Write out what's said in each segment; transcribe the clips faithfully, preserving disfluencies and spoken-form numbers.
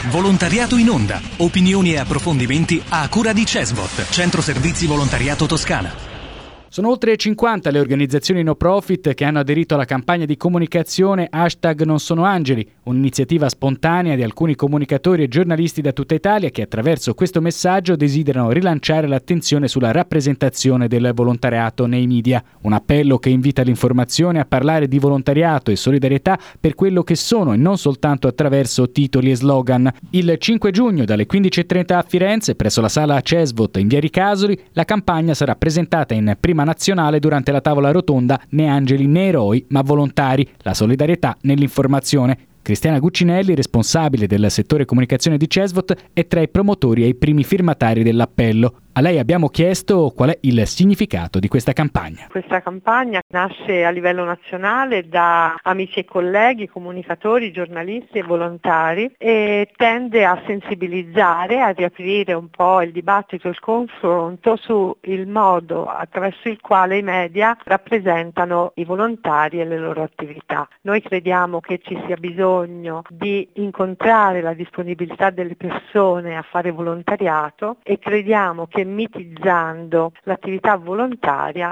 Volontariato in onda. Opinioni e approfondimenti a cura di Cesvot, Centro Servizi Volontariato Toscana. Sono oltre cinquanta le organizzazioni no profit che hanno aderito alla campagna di comunicazione hashtag Non Sono Angeli, un'iniziativa spontanea di alcuni comunicatori e giornalisti da tutta Italia che attraverso questo messaggio desiderano rilanciare l'attenzione sulla rappresentazione del volontariato nei media. Un appello che invita l'informazione a parlare di volontariato e solidarietà per quello che sono e non soltanto attraverso titoli e slogan. Il cinque giugno dalle quindici e trenta a Firenze, presso la sala Cesvot in via Ricasoli, la campagna sarà presentata in prima nazionale durante la tavola rotonda Né angeli né eroi ma volontari, la solidarietà nell'informazione. Cristiana Guccinelli, responsabile del settore comunicazione di Cesvot, è tra i promotori e i primi firmatari dell'appello. A lei abbiamo chiesto qual è il significato di questa campagna. Questa campagna nasce a livello nazionale da amici e colleghi, comunicatori, giornalisti e volontari e tende a sensibilizzare, a riaprire un po' il dibattito, il confronto sul modo attraverso il quale i media rappresentano i volontari e le loro attività. Noi crediamo che ci sia bisogno di incontrare la disponibilità delle persone a fare volontariato e crediamo che mitizzando l'attività volontaria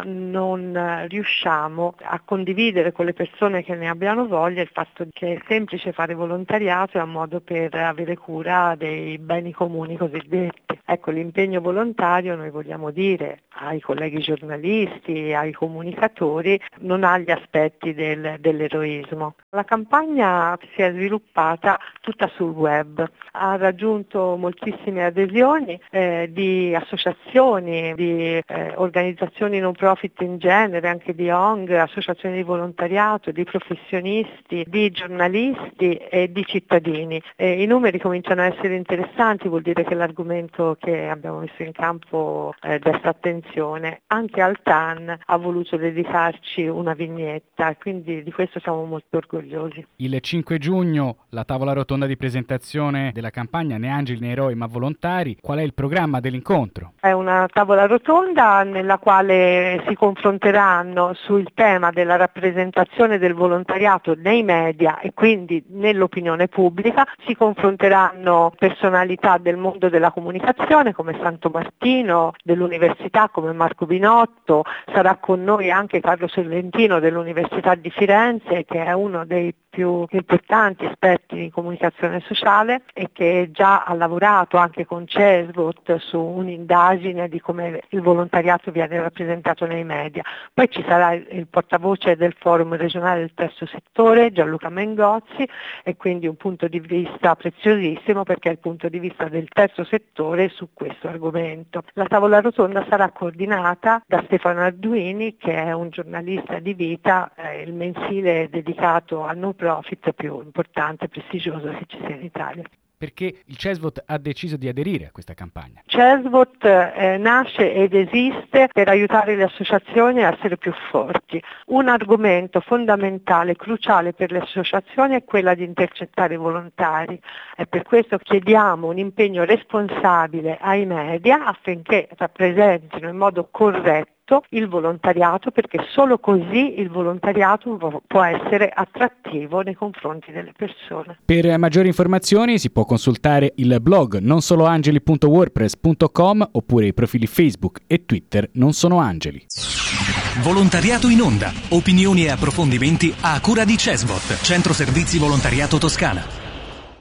non riusciamo a condividere con le persone che ne abbiano voglia il fatto che è semplice fare volontariato è un modo per avere cura dei beni comuni cosiddetti. Ecco, l'impegno volontario, noi vogliamo dire ai colleghi giornalisti, ai comunicatori, non ha gli aspetti del, dell'eroismo. La campagna si è sviluppata tutta sul web, ha raggiunto moltissime adesioni eh, di associazioni, di eh, organizzazioni non profit in genere, anche di O N G, associazioni di volontariato, di professionisti, di giornalisti e di cittadini. E i numeri cominciano a essere interessanti, vuol dire che l'argomento che abbiamo messo in campo eh, desta attenzione. Anche Altan ha voluto dedicarci una vignetta e quindi di questo siamo molto orgogliosi. Il cinque giugno la tavola rotonda di presentazione della campagna Né angeli né eroi ma volontari. Qual è il programma dell'incontro? È una tavola rotonda nella quale si confronteranno sul tema della rappresentazione del volontariato nei media e quindi nell'opinione pubblica. Si confronteranno personalità del mondo della comunicazione come Santo Martino, dell'università come Marco Binotto. Sarà con noi anche Carlo Sorrentino dell'Università di Firenze, che è uno dei più importanti esperti di comunicazione sociale e che già ha lavorato anche con Cesvot su un'indagine di come il volontariato viene rappresentato nei media. Poi ci sarà il portavoce del forum regionale del terzo settore, Gianluca Mengozzi, e quindi un punto di vista preziosissimo perché è il punto di vista del terzo settore su questo argomento. La tavola rotonda sarà coordinata da Stefano Arduini, che è un giornalista di Vita, eh, il mensile dedicato al no profit più importante e prestigioso che ci sia in Italia. Perché il Cesvot ha deciso di aderire a questa campagna? Cesvot eh, nasce ed esiste per aiutare le associazioni a essere più forti. Un argomento fondamentale, cruciale per le associazioni è quella di intercettare i volontari. E per questo chiediamo un impegno responsabile ai media affinché rappresentino in modo corretto il volontariato, perché solo così il volontariato può essere attrattivo nei confronti delle persone. Per maggiori informazioni si può consultare il blog nonsoloangeli punto wordpress punto com oppure i profili Facebook e Twitter Non Sono Angeli. Volontariato in onda. Opinioni e approfondimenti a cura di Cesvot, Centro Servizi Volontariato Toscana.